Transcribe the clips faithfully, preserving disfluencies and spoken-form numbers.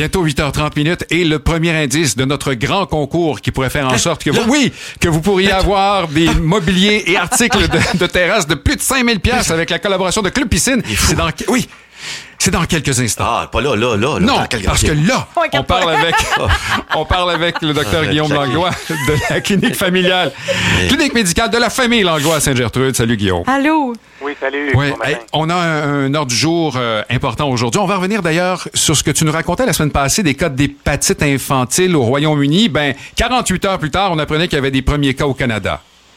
Bientôt huit heures trente minutes et le premier indice de notre grand concours qui pourrait faire en sorte que vous, oui, que vous pourriez avoir des mobiliers et articles de, de terrasse de plus de cinq mille dollars avec la collaboration de Club Piscine. C'est dans, oui. C'est dans quelques instants. Ah, pas là, là, là. là non, quelques... parce que là, on parle avec, on parle avec le docteur Guillaume Langlois de la clinique familiale, clinique médicale de la famille Langlois à Sainte-Gertrude. Salut Guillaume. Allô. Oui, salut. Oui, hey, on a un, un ordre du jour euh, important aujourd'hui. On va revenir d'ailleurs sur ce que tu nous racontais la semaine passée des cas d'hépatite infantile au Royaume-Uni. Ben, quarante-huit heures plus tard, on apprenait qu'il y avait des premiers cas au Canada.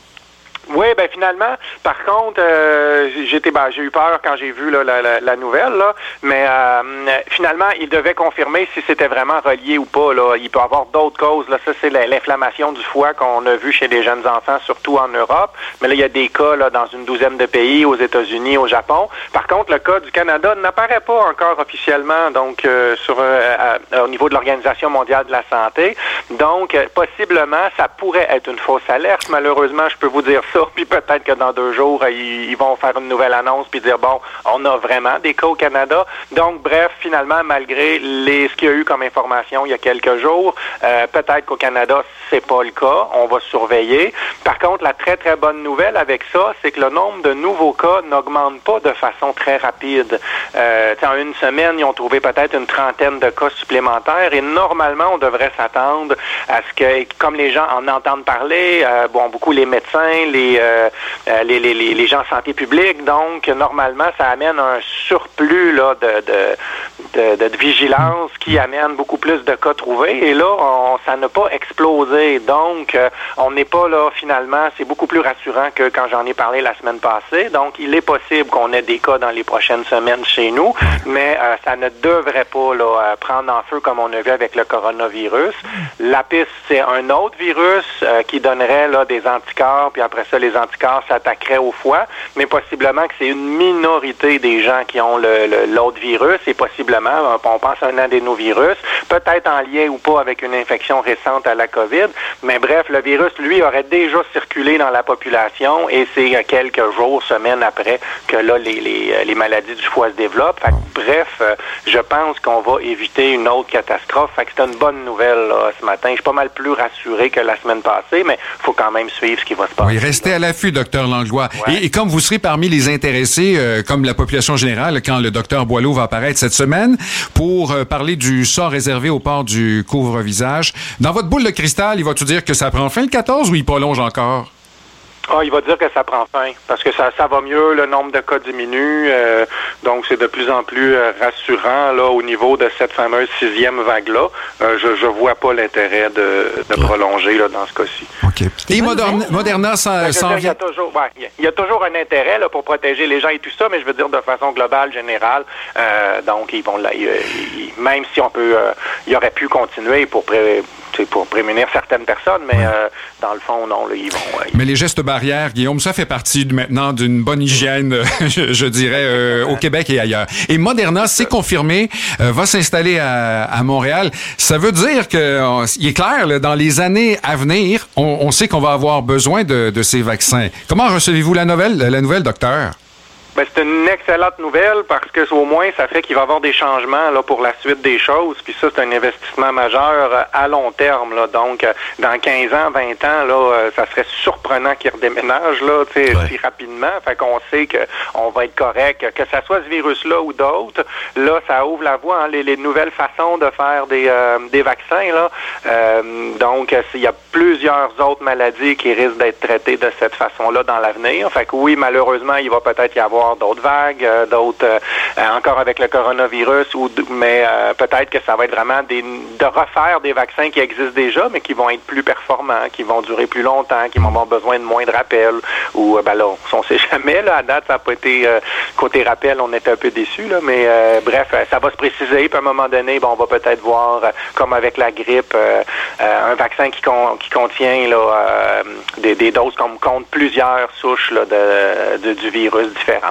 Oui, ben finalement, par contre, euh, j'étais, ben, j'ai eu peur quand j'ai vu là, la, la, la nouvelle, là, mais euh, finalement, il devait confirmer si c'était vraiment relié ou pas. Là. Il peut y avoir d'autres causes. Là. Ça, c'est l'inflammation du foie qu'on a vu chez les jeunes enfants, surtout en Europe. Mais là, il y a des cas là, dans une douzaine de pays, aux États-Unis, au Japon. Par contre, le cas du Canada n'apparaît pas encore officiellement, donc euh, sur euh, à, au niveau de l'Organisation mondiale de la santé. Donc, euh, possiblement, ça pourrait être une fausse alerte. Malheureusement, je peux vous dire ça. Puis peut-être que dans deux jours, ils, ils vont faire une nouvelle annonce puis dire, bon, on a vraiment des cas au Canada. Donc, bref, finalement, malgré les, ce qu'il y a eu comme information il y a quelques jours, euh, peut-être qu'au Canada, c'est pas le cas. On va surveiller. Par contre, la très, très bonne nouvelle avec ça, c'est que le nombre de nouveaux cas n'augmente pas de façon très rapide. Euh, en une semaine, ils ont trouvé peut-être une trentaine de cas supplémentaires et normalement, on devrait s'attendre à ce que, comme les gens en entendent parler, euh, bon, beaucoup les médecins, les Euh, les, les, les gens en santé publique. Donc, normalement, ça amène un surplus là, de, de, de, de vigilance qui amène beaucoup plus de cas trouvés. Et là, on, ça n'a pas explosé. Donc, euh, on n'est pas là, finalement, c'est beaucoup plus rassurant que quand j'en ai parlé la semaine passée. Donc, il est possible qu'on ait des cas dans les prochaines semaines chez nous, mais euh, ça ne devrait pas là, prendre en feu comme on a vu avec le coronavirus. La piste, c'est un autre virus euh, qui donnerait là, des anticorps, puis après ça, les anticorps s'attaqueraient au foie, mais possiblement que c'est une minorité des gens qui ont le, le, l'autre virus, et possiblement, on pense à un adénovirus, peut-être en lien ou pas avec une infection récente à la COVID, mais bref, le virus, lui, aurait déjà circulé dans la population, et c'est quelques jours, semaines après, que là, les, les, les maladies du foie se développent. Fait que, bref, je pense qu'on va éviter une autre catastrophe. Fait que c'est une bonne nouvelle là, ce matin. Je suis pas mal plus rassuré que la semaine passée, mais il faut quand même suivre ce qui va se passer. Oui, restez à l'affût, docteur Langlois. Ouais. Et, et comme vous serez parmi les intéressés, euh, comme la population générale, quand le docteur Boileau va apparaître cette semaine pour euh, parler du sort réservé au port du couvre-visage, dans votre boule de cristal, il va-tu dire que ça prend fin le quatorze ou il prolonge encore? Ah, il va dire que ça prend fin, parce que ça, ça va mieux, le nombre de cas diminue, euh, donc c'est de plus en plus euh, rassurant là au niveau de cette fameuse sixième vague-là. Euh, je je vois pas l'intérêt de, de prolonger là dans ce cas-ci. OK. Et Moderna, Moderna s'en, s'en Il y a toujours, ouais, il y a toujours un intérêt là pour protéger les gens et tout ça, mais je veux dire de façon globale, générale. Euh, donc ils vont là, ils, ils, même si on peut, euh, il aurait pu continuer pour pré, pour prémunir certaines personnes, mais ouais. euh, dans le fond non, là, ils vont. Euh, mais les gestes barrières, Guillaume, ça fait partie maintenant d'une bonne hygiène, je, je dirais, euh, au Québec et ailleurs. Et Moderna, c'est confirmé, euh, va s'installer à, à Montréal. Ça veut dire que, il est clair, là, dans les années à venir, on, on sait qu'on va avoir besoin de, de ces vaccins. Comment recevez-vous la nouvelle, la nouvelle, docteur? Ben, c'est une excellente nouvelle parce que au moins ça fait qu'il va y avoir des changements là pour la suite des choses. Puis ça, c'est un investissement majeur à long terme. Là. Donc, dans quinze ans, vingt ans, là, ça serait surprenant qu'ils redéménagent là, tu sais, ouais. si rapidement. Fait qu'on sait que on va être correct, que ça soit ce virus-là ou d'autres. Là, ça ouvre la voie, hein, les, les nouvelles façons de faire des euh, des vaccins. Là. Euh, donc, il y a plusieurs autres maladies qui risquent d'être traitées de cette façon-là dans l'avenir. Fait que oui, malheureusement, il va peut-être y avoir d'autres vagues, euh, d'autres euh, encore avec le coronavirus, ou mais euh, peut-être que ça va être vraiment des, de refaire des vaccins qui existent déjà, mais qui vont être plus performants, qui vont durer plus longtemps, qui vont avoir besoin de moins de rappels, ou euh, ben là, on ne sait jamais, là, à date, ça n'a pas été, euh, côté rappel, on était un peu déçus, là, mais euh, bref, ça va se préciser, puis à un moment donné, bon, on va peut-être voir, euh, comme avec la grippe, euh, euh, un vaccin qui, con, qui contient là, euh, des, des doses comme contre plusieurs souches là, de, de, du virus différentes.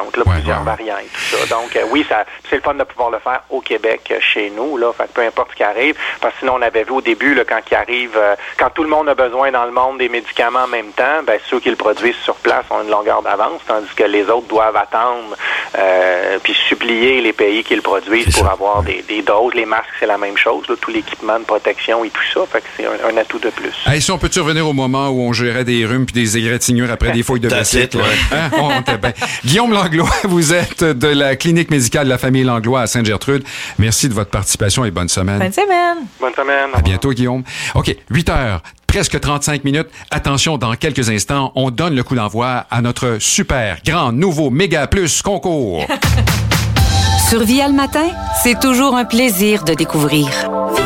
différentes, là, ouais, plusieurs ouais. variantes, tout ça. Donc, euh, oui, ça, c'est le fun de pouvoir le faire au Québec, euh, chez nous, là, fait que peu importe ce qui arrive, parce que sinon, on avait vu au début, là, quand il arrive, euh, quand tout le monde a besoin dans le monde des médicaments en même temps, ben, ceux qui le produisent sur place ont une longueur d'avance, tandis que les autres doivent attendre, euh, puis supplier les pays qui le produisent C'est pour ça. avoir des, des doses. Les masques, c'est la même chose, là, tout l'équipement de protection et tout ça, fait que c'est un, un atout de plus. Hey, si on peut-tu revenir au moment où on gérait des rhumes puis des égratignures après des fouilles de That's vaisselle? it, ouais. Hein? On, on était bien. Guillaume Langlois, vous êtes de la clinique médicale de la famille Langlois à Sainte-Gertrude. Merci de votre participation et bonne semaine. Bonne semaine. Bonne semaine. À bientôt, Guillaume. OK, huit heures, presque trente-cinq minutes. Attention, dans quelques instants, on donne le coup d'envoi à notre super, grand, nouveau, méga plus concours. Sur Via le matin, c'est toujours un plaisir de découvrir.